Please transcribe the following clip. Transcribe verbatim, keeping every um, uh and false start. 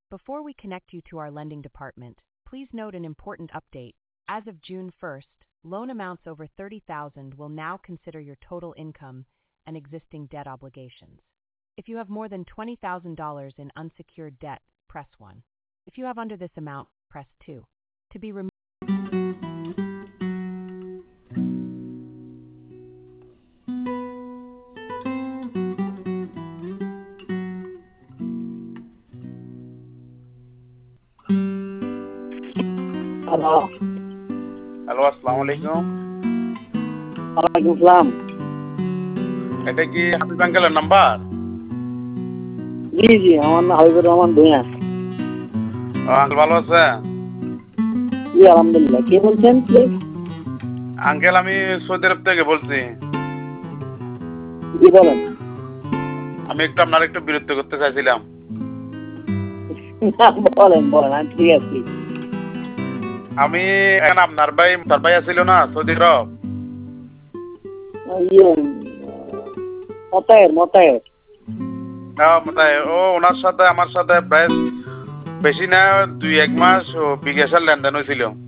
Before we connect you to our lending department, please note an important update. As of June first, loan amounts over thirty thousand dollars will now consider your total income and existing debt obligations. If you have more than twenty thousand dollars in unsecured debt, press one. If you have under this amount, press two. To be removed. Hello hello, আসসালামু আলাইকুম। ওয়ালাইকুম আসসালাম। এটা কি হাবিব আঙ্কেলের number? জি জি, আমার নাম Habibur Rahman Bhuiyan. Uncle ভালো আছে? জি আলহামদুলিল্লাহ। কে বলছেন প্লিজ? আঙ্কেল আমি সৌদি আরব থেকে বলছি। জি বলেন। আমি একটু আপনার একটু বিরক্ত করতে চাইছিলাম। বলেন বলেন, আমি ঠিক আছি। আমি এখন আপনার ভাই তার ভাই ছিল না সৌদি আরব, ইয়ে মতায়ের মতায়ের ও ওনার সাথে আমার সাথে প্রায় বেশি না দুই এক মাস বিকাশের লেনদেন হয়েছিল।